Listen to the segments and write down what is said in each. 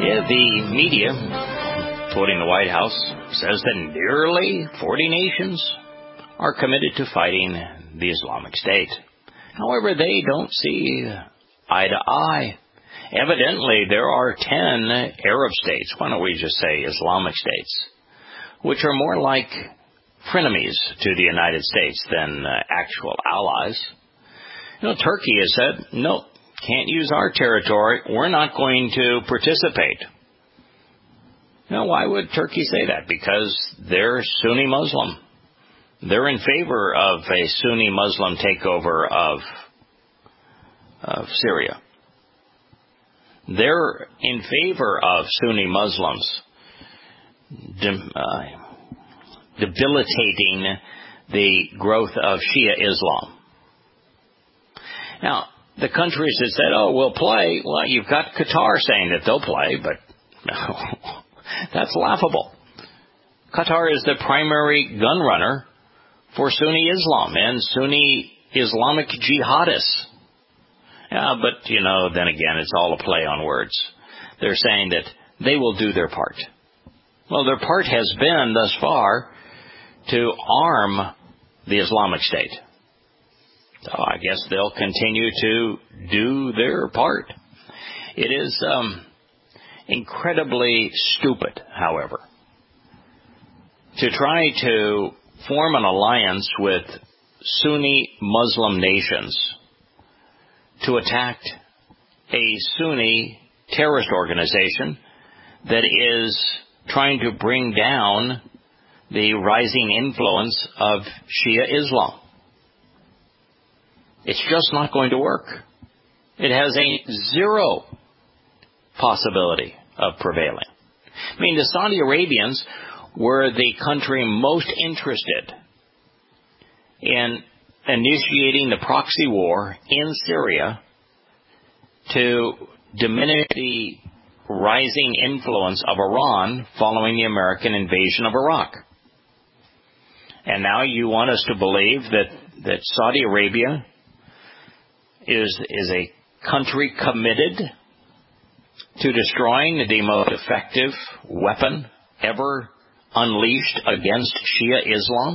Yeah, the media, quoting the White House, says that nearly 40 nations are committed to fighting the Islamic State. However, they don't see eye to eye. Evidently, there are 10 Arab states, why don't we just say Islamic states, which are more like frenemies to the United States than actual allies. Turkey has said, no, can't use our territory. We're not going to participate. Now, why would Turkey say that? Because they're Sunni Muslim. They're in favor of a Sunni Muslim takeover of Syria. They're in favor of Sunni Muslims debilitating the growth of Shia Islam. Now, the countries that said, oh, we'll play, well, you've got Qatar saying that they'll play, but no, that's laughable. Qatar is the primary gun runner for Sunni Islam and Sunni Islamic jihadists. Yeah, but, then again, it's all a play on words. They're saying that they will do their part. Well, their part has been, thus far, to arm the Islamic State. So I guess they'll continue to do their part. It is incredibly stupid, however, to try to form an alliance with Sunni Muslim nations to attack a Sunni terrorist organization that is trying to bring down the rising influence of Shia Islam. It's just not going to work. It has a zero possibility of prevailing. I mean, the Saudi Arabians were the country most interested in initiating the proxy war in Syria to diminish the rising influence of Iran following the American invasion of Iraq. And now you want us to believe that Saudi Arabia is a country committed to destroying the most effective weapon ever unleashed against Shia Islam?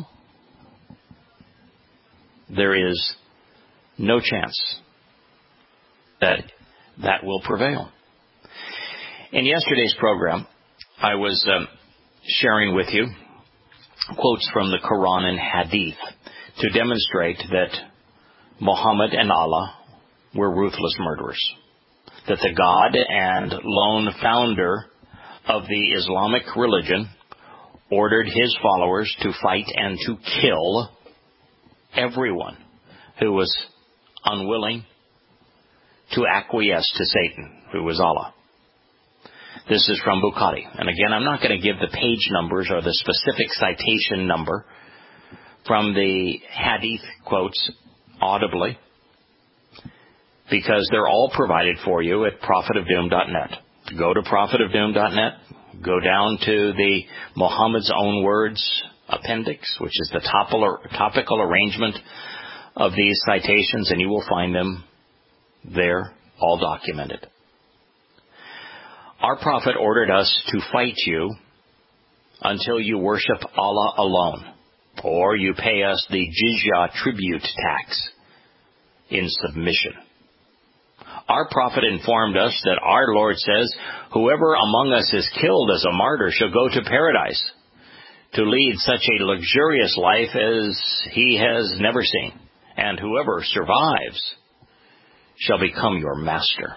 There is no chance that will prevail. In yesterday's program, I was sharing with you quotes from the Quran and Hadith to demonstrate that Muhammad and Allah were ruthless murderers, that the God and lone founder of the Islamic religion ordered his followers to fight and to kill everyone who was unwilling to acquiesce to Satan, who was Allah. This is from Bukhari. And again, I'm not going to give the page numbers or the specific citation number from the Hadith quotes audibly, because they're all provided for you at prophetofdoom.net. Go to prophetofdoom.net, go down to the Muhammad's Own Words appendix, which is the topical arrangement of these citations, and you will find them there, all documented. Our prophet ordered us to fight you until you worship Allah alone, or you pay us the jizya tribute tax in submission. Our prophet informed us that our Lord says, whoever among us is killed as a martyr shall go to paradise to lead such a luxurious life as he has never seen, and whoever survives shall become your master.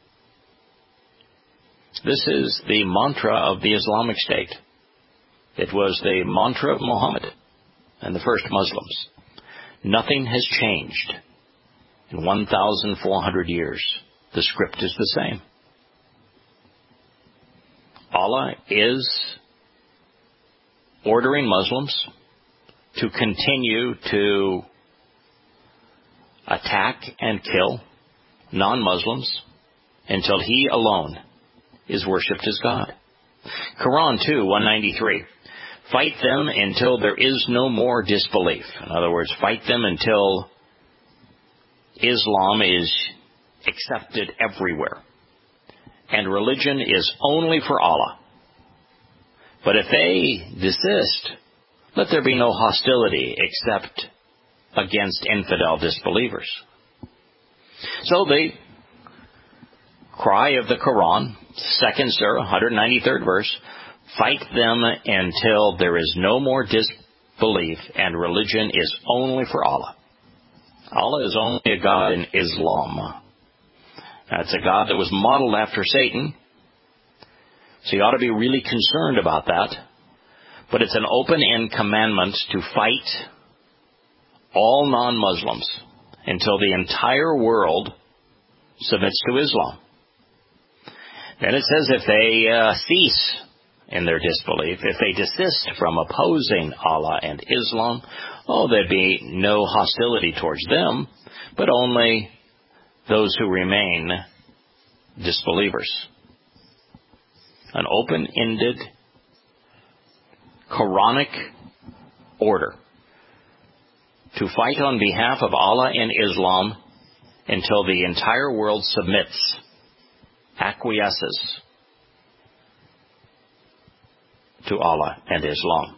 This is the mantra of the Islamic State. It was the mantra of Muhammad and the first Muslims. Nothing has changed. In 1,400 years, the script is the same. Allah is ordering Muslims to continue to attack and kill non-Muslims until He alone is worshipped as God. Quran 2:193. Fight them until there is no more disbelief. In other words, fight them until Islam is accepted everywhere and religion is only for Allah. But if they desist, let there be no hostility except against infidel disbelievers. So the cry of the Quran, 2nd Surah, 193rd verse, fight them until there is no more disbelief and religion is only for Allah. Allah is only a God in Islam. That's a God that was modeled after Satan. So you ought to be really concerned about that. But it's an open-end commandment to fight all non-Muslims until the entire world submits to Islam. Then it says if they cease in their disbelief, if they desist from opposing Allah and Islam, there'd be no hostility towards them, but only those who remain disbelievers. An open-ended Quranic order to fight on behalf of Allah and Islam until the entire world submits, acquiesces to Allah and Islam.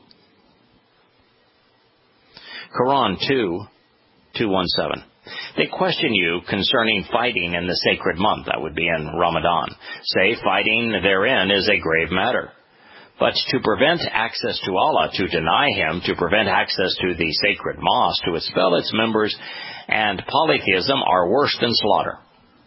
Quran 2:217. They question you concerning fighting in the sacred month, that would be in Ramadan. Say fighting therein is a grave matter. But to prevent access to Allah, to deny Him, to prevent access to the sacred mosque, to expel its members, and polytheism are worse than slaughter.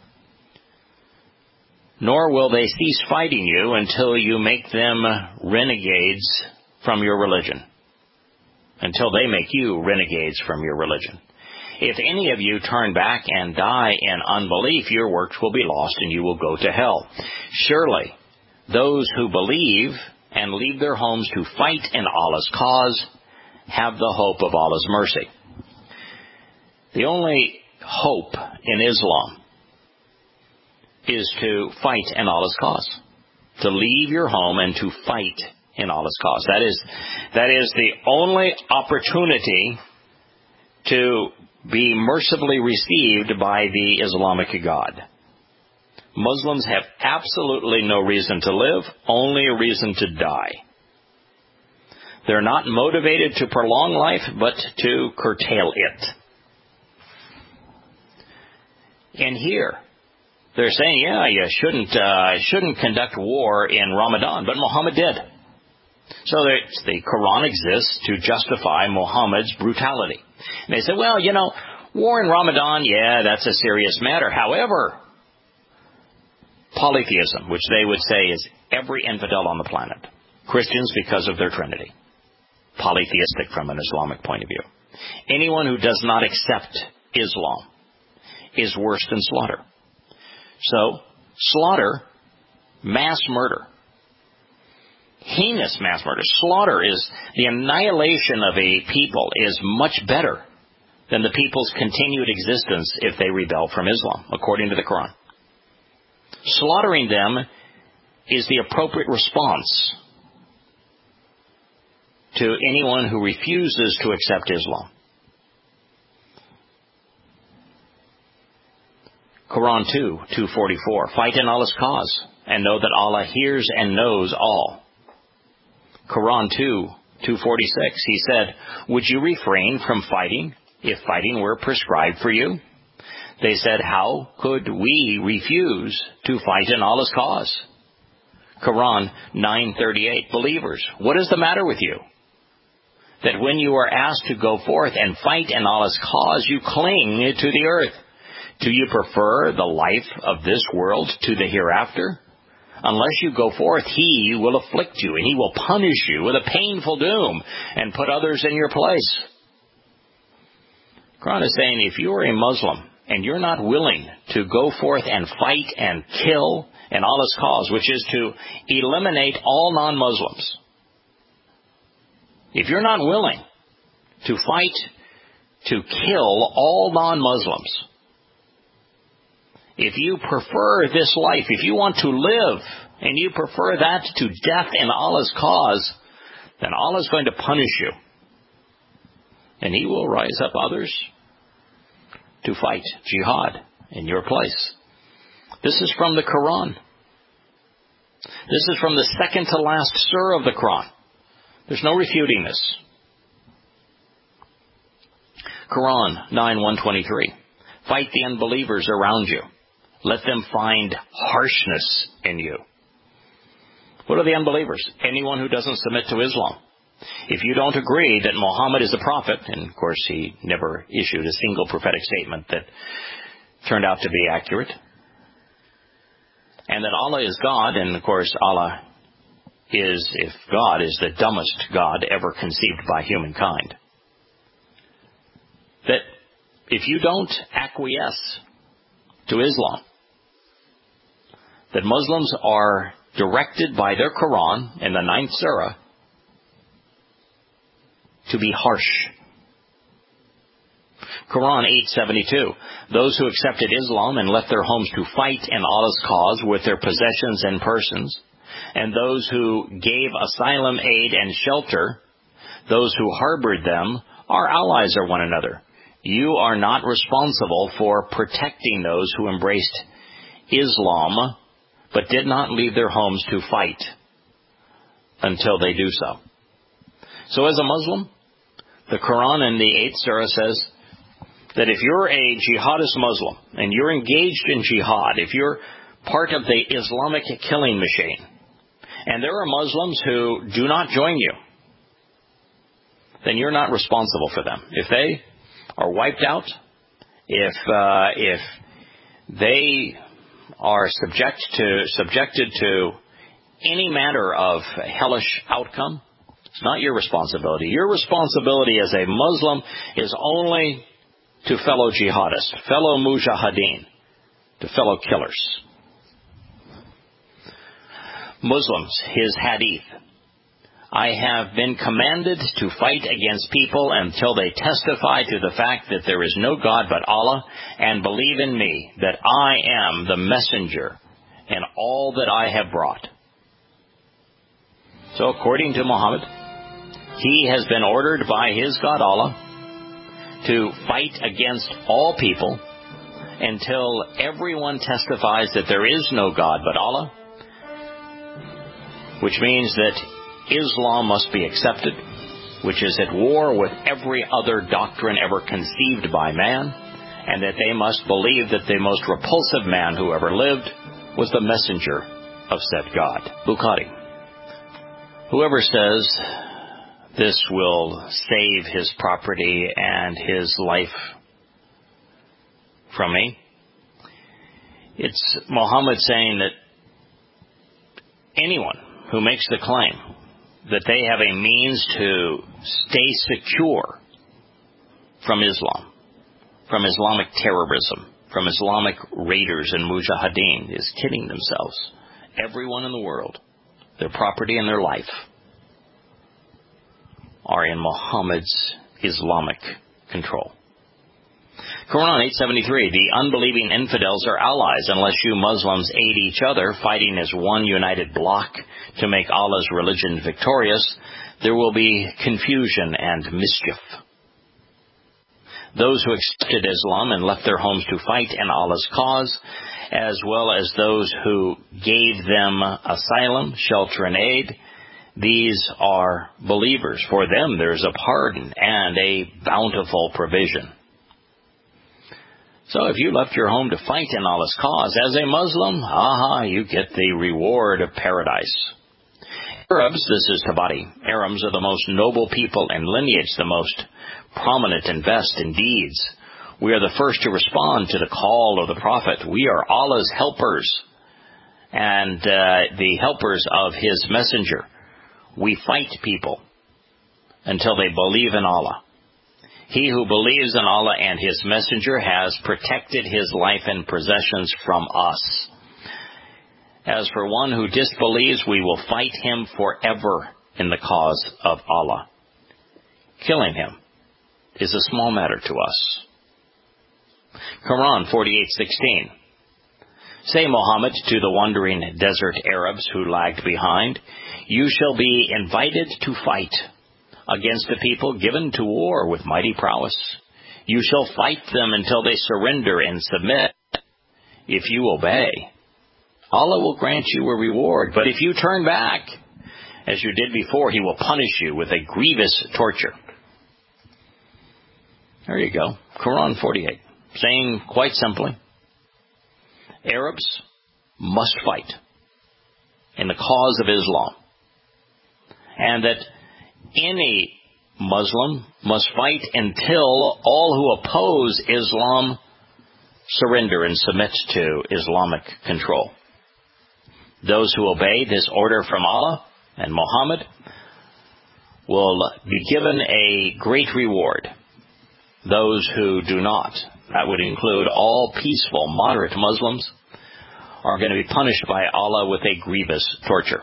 Nor will they cease fighting you until you make them renegades from your religion. Until they make you renegades from your religion. If any of you turn back and die in unbelief, your works will be lost and you will go to hell. Surely, those who believe and leave their homes to fight in Allah's cause have the hope of Allah's mercy. The only hope in Islam is to fight in Allah's cause. To leave your home and to fight in Allah's cause. That is the only opportunity to be mercifully received by the Islamic God. Muslims have absolutely no reason to live, only a reason to die. They're not motivated to prolong life, but to curtail it. And here, they're saying, you shouldn't conduct war in Ramadan, but Muhammad did. So the Quran exists to justify Muhammad's brutality. And they say, war in Ramadan, that's a serious matter. However, polytheism, which they would say is every infidel on the planet. Christians because of their Trinity. Polytheistic from an Islamic point of view. Anyone who does not accept Islam is worse than slaughter. So, slaughter, mass murder. Heinous mass murder. Slaughter is the annihilation of a people is much better than the people's continued existence if they rebel from Islam, according to the Quran. Slaughtering them is the appropriate response to anyone who refuses to accept Islam. Quran 2:244. Fight in Allah's cause and know that Allah hears and knows all. Quran 2:246. He said, would you refrain from fighting if fighting were prescribed for you? They said, how could we refuse to fight in Allah's cause? Quran 9:38. Believers, what is the matter with you? That when you are asked to go forth and fight in Allah's cause, you cling to the earth. Do you prefer the life of this world to the hereafter? Unless you go forth, He will afflict you, and He will punish you with a painful doom and put others in your place. Quran is saying, if you are a Muslim and you're not willing to go forth and fight and kill in Allah's cause, which is to eliminate all non-Muslims, if you're not willing to fight to kill all non-Muslims, if you prefer this life, if you want to live and you prefer that to death in Allah's cause, then Allah is going to punish you. And He will rise up others to fight jihad in your place. This is from the Quran. This is from the second to last surah of the Quran. There's no refuting this. Quran 9:123. Fight the unbelievers around you. Let them find harshness in you. What are the unbelievers? Anyone who doesn't submit to Islam. If you don't agree that Muhammad is a prophet, and of course he never issued a single prophetic statement that turned out to be accurate, and that Allah is God, and of course Allah is, if God is the dumbest God ever conceived by humankind, that if you don't acquiesce to Islam, that Muslims are directed by their Quran in the 9th surah to be harsh. Quran 8:72. Those who accepted Islam and left their homes to fight in Allah's cause with their possessions and persons, and those who gave asylum, aid, and shelter, those who harbored them, are allies of one another. You are not responsible for protecting those who embraced Islam but did not leave their homes to fight until they do so. So as a Muslim, the Quran in the 8th surah says that if you're a jihadist Muslim and you're engaged in jihad, if you're part of the Islamic killing machine, and there are Muslims who do not join you, then you're not responsible for them. If they are wiped out, if they are subjected to any manner of hellish outcome, it's not your responsibility. Your responsibility as a Muslim is only to fellow jihadists, fellow mujahideen, to fellow killers. Muslims, his hadith. I have been commanded to fight against people until they testify to the fact that there is no God but Allah and believe in me, that I am the messenger and all that I have brought. So according to Muhammad, he has been ordered by his God Allah to fight against all people until everyone testifies that there is no God but Allah, which means that Islam must be accepted, which is at war with every other doctrine ever conceived by man, and that they must believe that the most repulsive man who ever lived was the messenger of said God. Bukhari. Whoever says this will save his property and his life from me, it's Muhammad saying that anyone who makes the claim that they have a means to stay secure from Islam, from Islamic terrorism, from Islamic raiders and mujahideen is kidding themselves. Everyone in the world, their property and their life, are in Muhammad's Islamic control. Quran 8:73, the unbelieving infidels are allies unless you Muslims aid each other, fighting as one united bloc to make Allah's religion victorious. There will be confusion and mischief. Those who accepted Islam and left their homes to fight in Allah's cause, as well as those who gave them asylum, shelter, and aid, these are believers. For them there is a pardon and a bountiful provision. So if you left your home to fight in Allah's cause as a Muslim, you get the reward of paradise. Arabs, this is Tabari. Arabs are the most noble people in lineage, the most prominent and best in deeds. We are the first to respond to the call of the Prophet. We are Allah's helpers and the helpers of His messenger. We fight people until they believe in Allah. He who believes in Allah and His messenger has protected his life and possessions from us. As for one who disbelieves, we will fight him forever in the cause of Allah. Killing him is a small matter to us. Quran 48:16. Say, Muhammad, to the wandering desert Arabs who lagged behind, you shall be invited to fight against a people given to war with mighty prowess. You shall fight them until they surrender and submit. If you obey, Allah will grant you a reward. But if you turn back, as you did before, He will punish you with a grievous torture. There you go. Quran 48. Saying quite simply, Arabs must fight in the cause of Islam. And that any Muslim must fight until all who oppose Islam surrender and submit to Islamic control. Those who obey this order from Allah and Muhammad will be given a great reward. Those who do not, that would include all peaceful, moderate Muslims, are going to be punished by Allah with a grievous torture.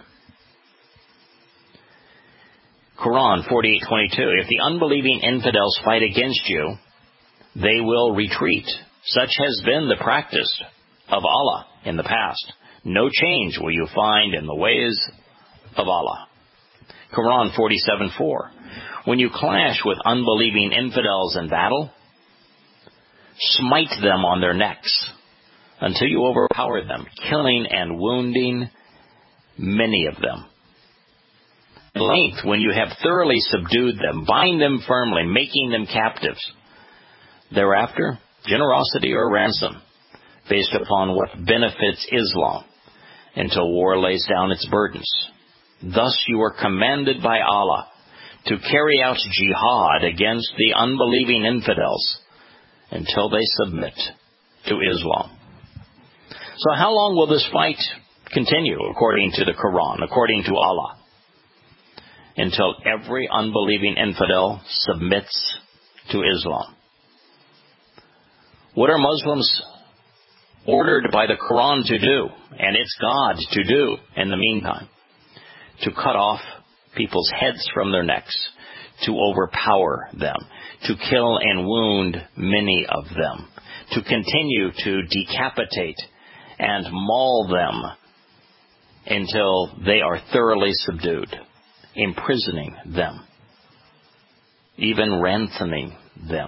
Quran 48:22. If the unbelieving infidels fight against you, they will retreat. Such has been the practice of Allah in the past. No change will you find in the ways of Allah. Quran 47:4. When you clash with unbelieving infidels in battle, smite them on their necks until you overpower them, killing and wounding many of them. At length, when you have thoroughly subdued them, bind them firmly, making them captives. Thereafter, generosity or ransom, based upon what benefits Islam, until war lays down its burdens. Thus you are commanded by Allah to carry out jihad against the unbelieving infidels until they submit to Islam. So how long will this fight continue, according to the Quran, according to Allah? Until every unbelieving infidel submits to Islam. What are Muslims ordered by the Quran to do, and its God to do in the meantime? To cut off people's heads from their necks, to overpower them, to kill and wound many of them, to continue to decapitate and maul them until they are thoroughly subdued, imprisoning them, even ransoming them.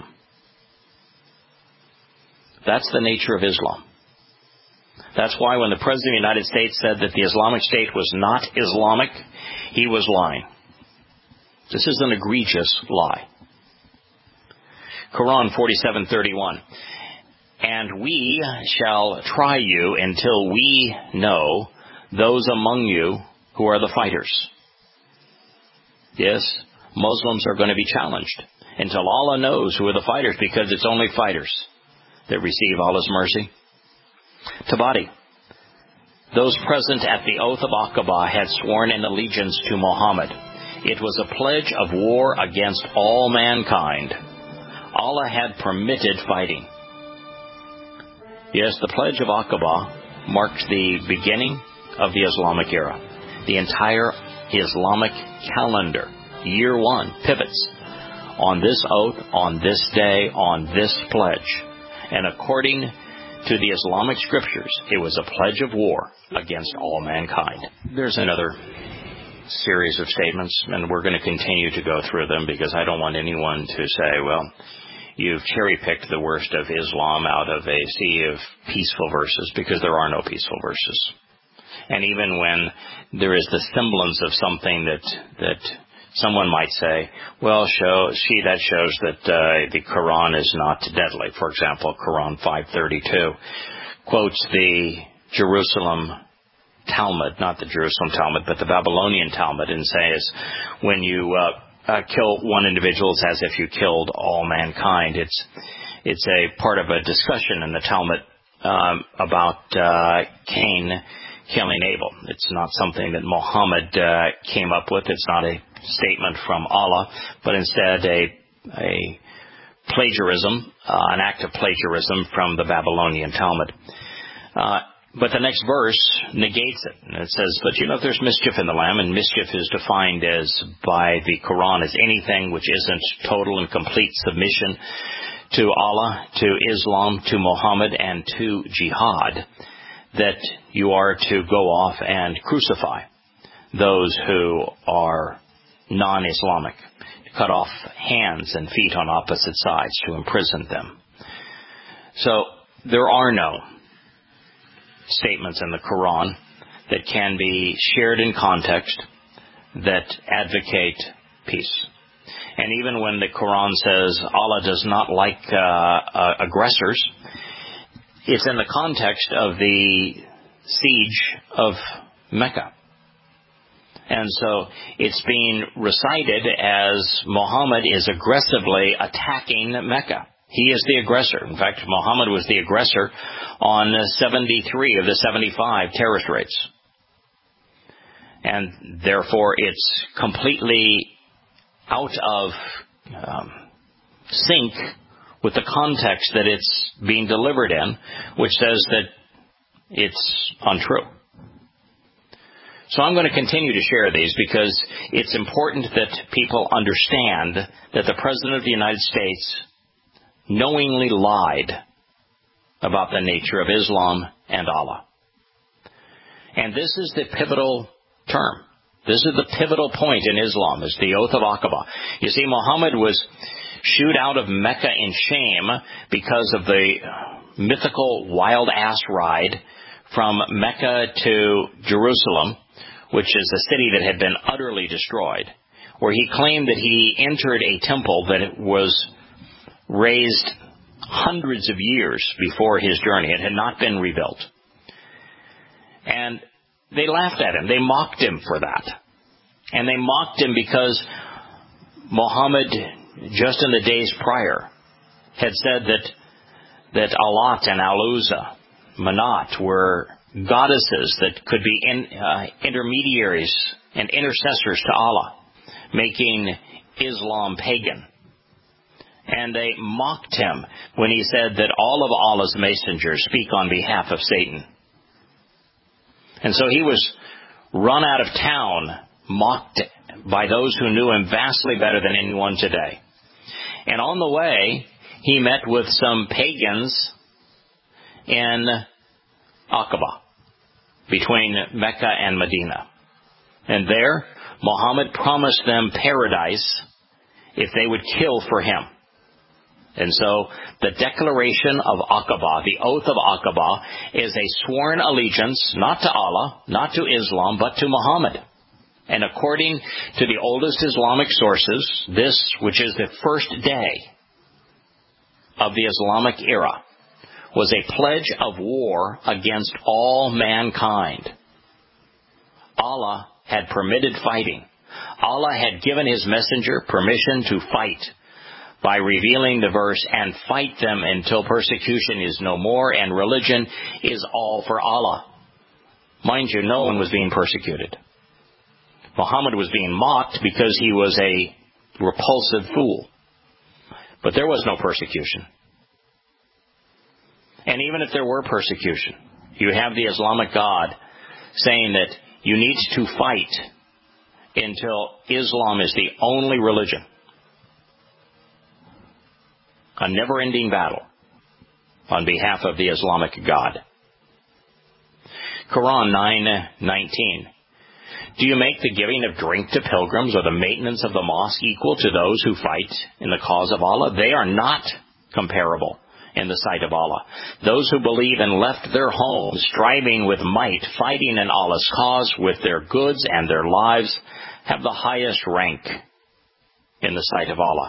That's the nature of Islam. That's why when the President of the United States said that the Islamic State was not Islamic, he was lying. This is an egregious lie. Quran 47:31. And we shall try you until we know those among you who are the fighters. Yes, Muslims are going to be challenged until Allah knows who are the fighters, because it's only fighters that receive Allah's mercy. Tabari. Those present at the oath of Aqaba had sworn in allegiance to Muhammad. It was a pledge of war against all mankind. Allah had permitted fighting. Yes, the pledge of Aqaba marked the beginning of the Islamic era. The entire Islamic calendar, year one, pivots on this oath, on this day, on this pledge. And according to the Islamic scriptures, it was a pledge of war against all mankind. There's another series of statements, and we're going to continue to go through them, because I don't want anyone to say, well, you've cherry-picked the worst of Islam out of a sea of peaceful verses, because there are no peaceful verses. And even when there is the semblance of something that someone might say, well, that shows that the Quran is not deadly. For example, Quran 5:32 quotes the Jerusalem Talmud, not the Jerusalem Talmud, but the Babylonian Talmud, and says, when you kill one individual, it's as if you killed all mankind. It's a part of a discussion in the Talmud about Cain killing Abel. It's not something that Muhammad came up with. It's not a statement from Allah, but instead a plagiarism, an act of plagiarism from the Babylonian Talmud. But the next verse negates it. And it says, but if there's mischief in the land, and mischief is defined as by the Quran as anything which isn't total and complete submission to Allah, to Islam, to Muhammad, and to jihad, that you are to go off and crucify those who are non-Islamic, to cut off hands and feet on opposite sides, to imprison them. So there are no statements in the Quran that can be shared in context that advocate peace. And even when the Quran says Allah does not like aggressors, it's in the context of the siege of Mecca. And so it's being recited as Muhammad is aggressively attacking Mecca. He is the aggressor. In fact, Muhammad was the aggressor on 73 of the 75 terrorist raids. And therefore, it's completely out of sync with the context that it's being delivered in, which says that it's untrue. So I'm going to continue to share these because it's important that people understand that the President of the United States knowingly lied about the nature of Islam and Allah. And this is the pivotal term. This is the pivotal point in Islam, is the oath of Aqaba. You see, Muhammad was shooed out of Mecca in shame because of the mythical wild ass ride from Mecca to Jerusalem, which is a city that had been utterly destroyed, where he claimed that he entered a temple that was raised hundreds of years before his journey. It had not been rebuilt. And they laughed at him. They mocked him for that. And they mocked him because Muhammad, just in the days prior, had said that Alat and Al-Uzza, Manat, were goddesses that could be intermediaries and intercessors to Allah, making Islam pagan. And they mocked him when he said that all of Allah's messengers speak on behalf of Satan. And so he was run out of town, mocked by those who knew him vastly better than anyone today. And on the way, he met with some pagans in Aqaba, between Mecca and Medina. And there, Muhammad promised them paradise if they would kill for him. And so the declaration of Aqaba, the oath of Aqaba, is a sworn allegiance not to Allah, not to Islam, but to Muhammad. And according to the oldest Islamic sources, this, which is the first day of the Islamic era, was a pledge of war against all mankind. Allah had permitted fighting. Allah had given his messenger permission to fight by revealing the verse, and fight them until persecution is no more and religion is all for Allah. Mind you, no one was being persecuted. Muhammad was being mocked because he was a repulsive fool. But there was no persecution. And even if there were persecution, you have the Islamic God saying that you need to fight until Islam is the only religion. A never-ending battle on behalf of the Islamic God. Quran 9:19. Do you make the giving of drink to pilgrims or the maintenance of the mosque equal to those who fight in the cause of Allah? They are not comparable in the sight of Allah. Those who believe and left their homes, striving with might, fighting in Allah's cause with their goods and their lives, have the highest rank in the sight of Allah.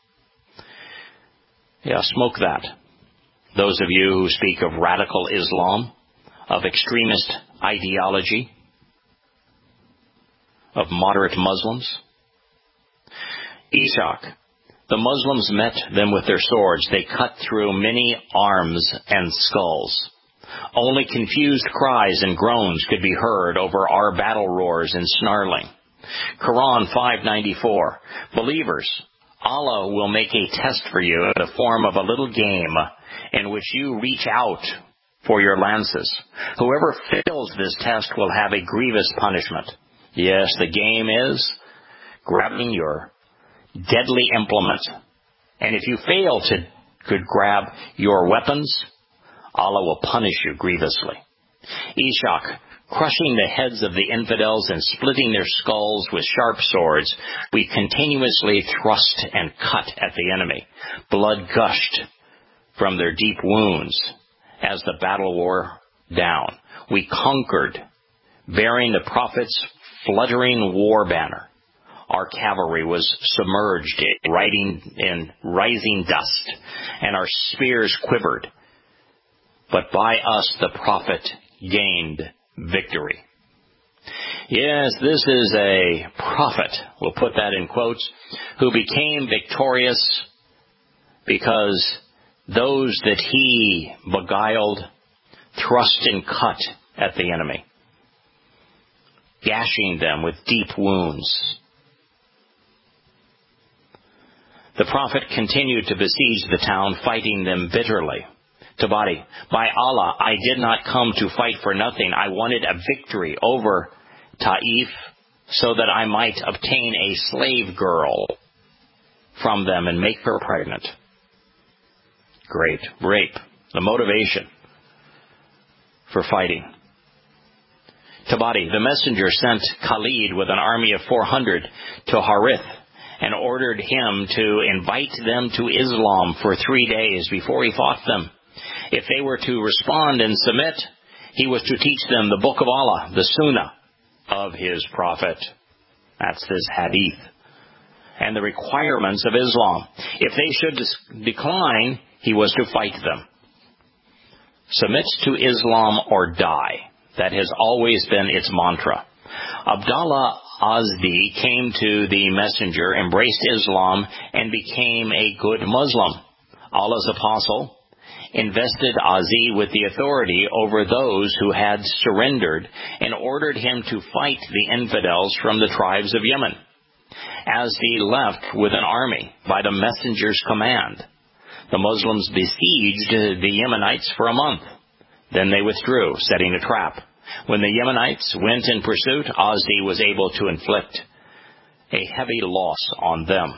Yeah, smoke that. Those of you who speak of radical Islam, of extremist ideology, of moderate Muslims. Ishaq. The Muslims met them with their swords. They cut through many arms and skulls. Only confused cries and groans could be heard over our battle roars and snarling. Quran 5:94. Believers, Allah will make a test for you in the form of a little game in which you reach out for your lances. Whoever fails this test will have a grievous punishment. Yes, the game is grabbing your deadly implement. And if you fail to grab your weapons, Allah will punish you grievously. Ishaq, crushing the heads of the infidels and splitting their skulls with sharp swords, we continuously thrust and cut at the enemy. Blood gushed from their deep wounds as the battle down. We conquered, bearing the prophet's fluttering war banner. Our cavalry was submerged in rising dust, and our spears quivered. But by us the prophet gained victory. Yes, this is a prophet, we'll put that in quotes, who became victorious because those that he beguiled thrust and cut at the enemy, gashing them with deep wounds. The prophet continued to besiege the town, fighting them bitterly. Tabari, by Allah, I did not come to fight for nothing. I wanted a victory over Taif so that I might obtain a slave girl from them and make her pregnant. Great. Rape. The motivation for fighting. Tabari, the messenger, sent Khalid with an army of 400 to Harith and ordered him to invite them to Islam for 3 days before he fought them. If they were to respond and submit, he was to teach them the book of Allah, the Sunnah of his prophet. That's his hadith. And the requirements of Islam. If they should decline, he was to fight them. Submit to Islam or die. That has always been its mantra. Abdallah Azdi came to the messenger, embraced Islam, and became a good Muslim. Allah's apostle invested Azi with the authority over those who had surrendered and ordered him to fight the infidels from the tribes of Yemen. Azdi left with an army by the messenger's command. The Muslims besieged the Yemenites for a month. Then they withdrew, setting a trap. When the Yemenites went in pursuit, Azdi was able to inflict a heavy loss on them.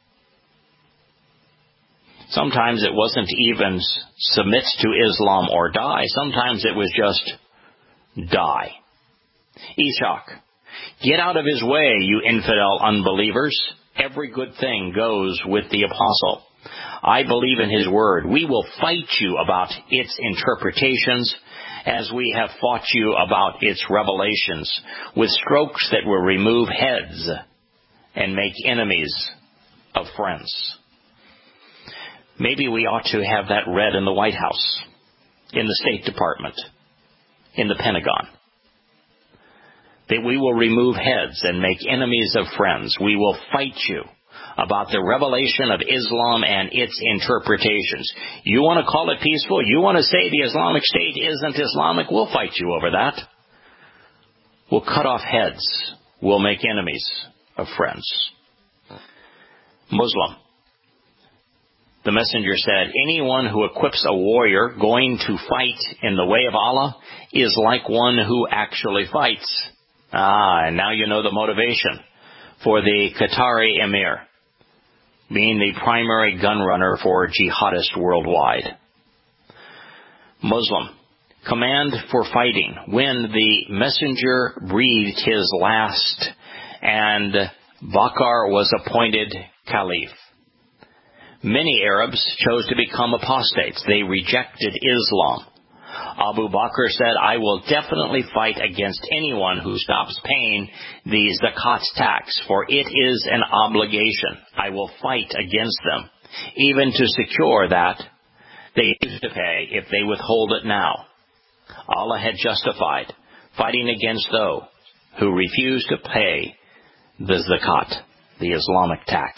Sometimes it wasn't even submit to Islam or die. Sometimes it was just die. Ishaq, get out of his way, you infidel unbelievers. Every good thing goes with the apostle. I believe in his word. We will fight you about its interpretations as we have fought you about its revelations, with strokes that will remove heads and make enemies of friends. Maybe we ought to have that read in the White House, in the State Department, in the Pentagon. That we will remove heads and make enemies of friends. We will fight you about the revelation of Islam and its interpretations. You want to call it peaceful? You want to say the Islamic State isn't Islamic? We'll fight you over that. We'll cut off heads. We'll make enemies of friends. Muslim. The messenger said, anyone who equips a warrior going to fight in the way of Allah is like one who actually fights. And now you know the motivation for the Qatari emir, being the primary gun runner for jihadists worldwide. Muslim, command for fighting. When the messenger breathed his last and Bakr was appointed caliph, many Arabs chose to become apostates. They rejected Islam. Abu Bakr said, I will definitely fight against anyone who stops paying the zakat tax, for it is an obligation. I will fight against them, even to secure that they used to pay if they withhold it now. Allah had justified fighting against those who refused to pay the zakat, the Islamic tax.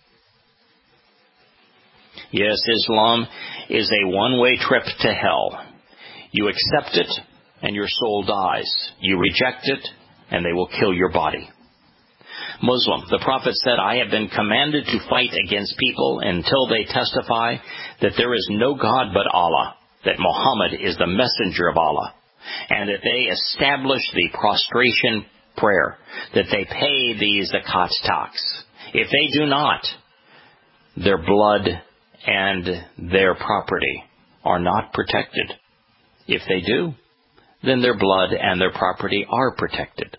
Yes, Islam is a one-way trip to hell. You accept it, and your soul dies. You reject it, and they will kill your body. Muslim, the Prophet said, I have been commanded to fight against people until they testify that there is no God but Allah, that Muhammad is the messenger of Allah, and that they establish the prostration prayer, that they pay the zakat tax. If they do not, their blood and their property are not protected. If they do, then their blood and their property are protected.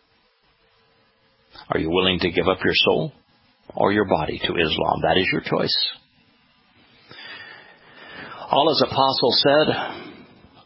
Are you willing to give up your soul or your body to Islam? That is your choice. Allah's apostle said,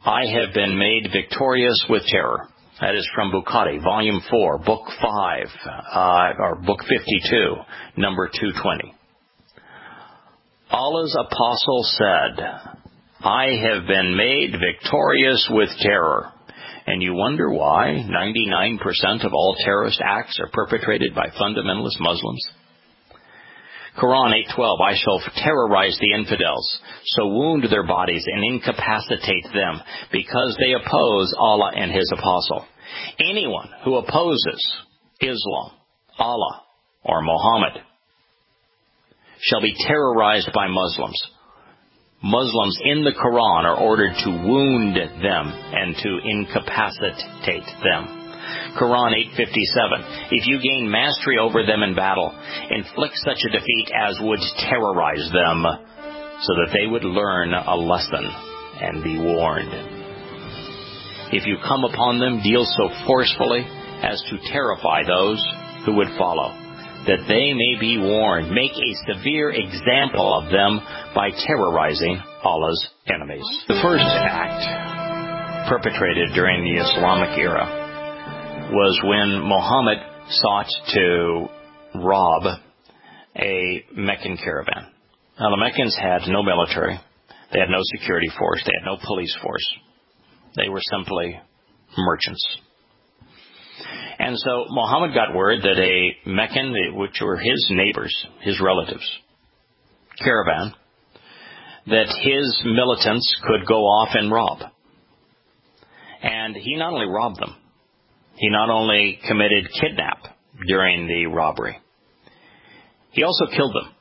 I have been made victorious with terror. That is from Bukhari, Volume 4, Book 5, or Book 52, number 220. Allah's apostle said, I have been made victorious with terror. And you wonder why 99% of all terrorist acts are perpetrated by fundamentalist Muslims? Quran 8:12, I shall terrorize the infidels, so wound their bodies and incapacitate them, because they oppose Allah and His apostle. Anyone who opposes Islam, Allah, or Muhammad shall be terrorized by Muslims. Muslims in the Quran are ordered to wound them and to incapacitate them. Quran 8:57, if you gain mastery over them in battle, inflict such a defeat as would terrorize them, so that they would learn a lesson and be warned. If you come upon them, deal so forcefully as to terrify those who would follow, that they may be warned. Make a severe example of them by terrorizing Allah's enemies. The first act perpetrated during the Islamic era was when Muhammad sought to rob a Meccan caravan. Now, the Meccans had no military. They had no security force. They had no police force. They were simply merchants. And so Muhammad got word that a Meccan, which were his neighbors, his relatives, caravan, that his militants could go off and rob. And he not only robbed them, he not only committed kidnap during the robbery, he also killed them.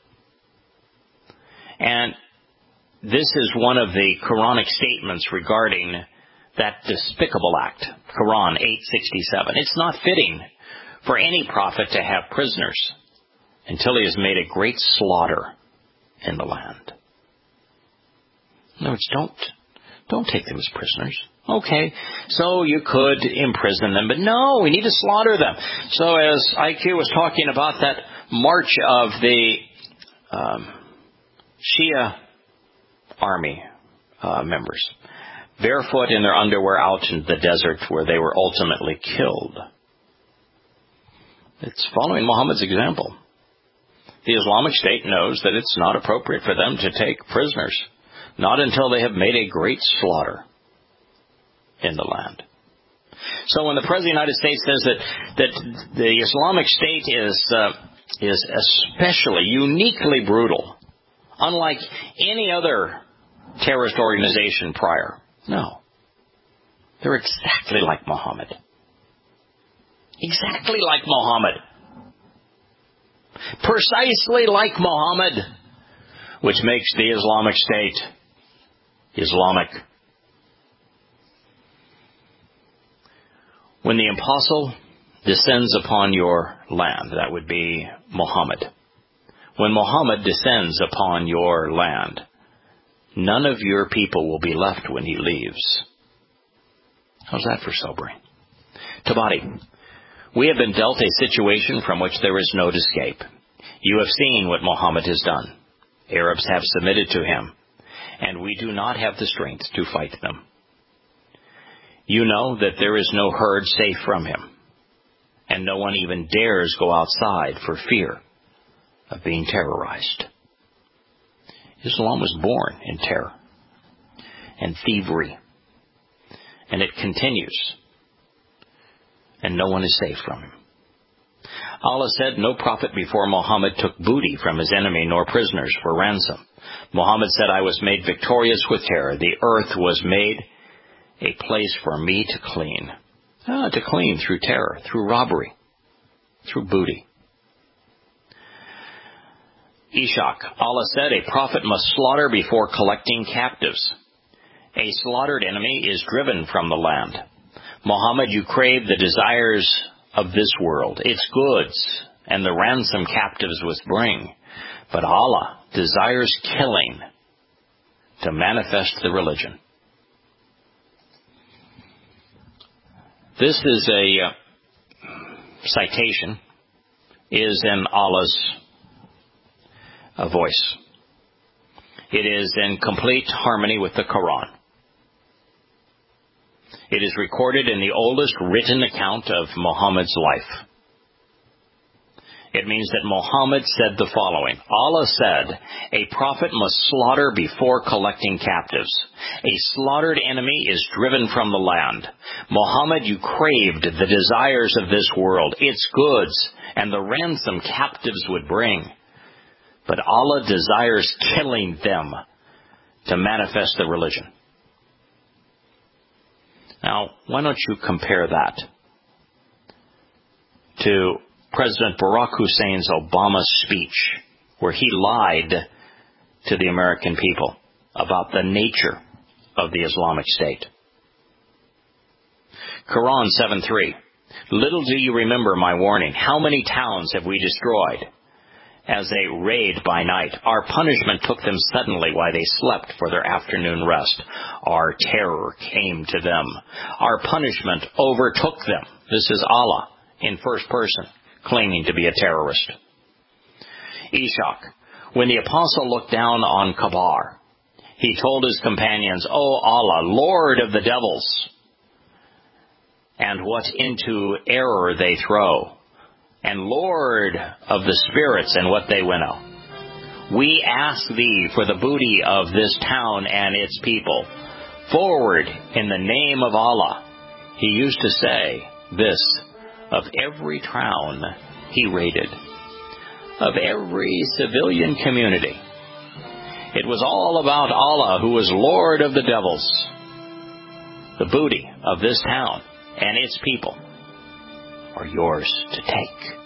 And this is one of the Quranic statements regarding that despicable act, Quran 8:67. It's not fitting for any prophet to have prisoners until he has made a great slaughter in the land. In other words, don't take them as prisoners. Okay, so you could imprison them, but no, we need to slaughter them. So as IQ was talking about that march of the Shia army members, barefoot in their underwear out in the desert where they were ultimately killed. It's following Muhammad's example. The Islamic State knows that it's not appropriate for them to take prisoners, not until they have made a great slaughter in the land. So when the President of the United States says that the Islamic State is especially, uniquely brutal, unlike any other terrorist organization prior, no. They're exactly like Muhammad. Exactly like Muhammad. Precisely like Muhammad, which makes the Islamic State Islamic. When the apostle descends upon your land, that would be Muhammad. When Muhammad descends upon your land, none of your people will be left when he leaves. How's that for sobering? Tabari, we have been dealt a situation from which there is no escape. You have seen what Muhammad has done. Arabs have submitted to him, and we do not have the strength to fight them. You know that there is no herd safe from him, and no one even dares go outside for fear of being terrorized. Islam was born in terror and thievery, and it continues, and no one is safe from him. Allah said, no prophet before Muhammad took booty from his enemy nor prisoners for ransom. Muhammad said, I was made victorious with terror. The earth was made a place for me to clean. To clean through terror, through robbery, through booty. Ishaq, Allah said, a prophet must slaughter before collecting captives. A slaughtered enemy is driven from the land. Muhammad, you crave the desires of this world, its goods, and the ransom captives with bring. But Allah desires killing to manifest the religion. This is a citation, is in Allah's voice. It is in complete harmony with the Quran. It is recorded in the oldest written account of Muhammad's life. It means that Muhammad said the following: Allah said, a prophet must slaughter before collecting captives. A slaughtered enemy is driven from the land. Muhammad, you craved the desires of this world, its goods, and the ransom captives would bring. But Allah desires killing them to manifest the religion. Now, why don't you compare that to President Barack Hussein's Obama speech, where he lied to the American people about the nature of the Islamic State. Quran 7:3. Little do you remember my warning. How many towns have we destroyed? As a raid by night, our punishment took them suddenly while they slept for their afternoon rest. Our terror came to them. Our punishment overtook them. This is Allah in first person, claiming to be a terrorist. Ishaq. When the apostle looked down on Kabar, he told his companions, O Allah, Lord of the devils, and what into error they throw, and Lord of the spirits and what they winnow. We ask thee for the booty of this town and its people. Forward in the name of Allah. He used to say this of every town he raided, of every civilian community. It was all about Allah, who was Lord of the devils. The booty of this town and its people are yours to take.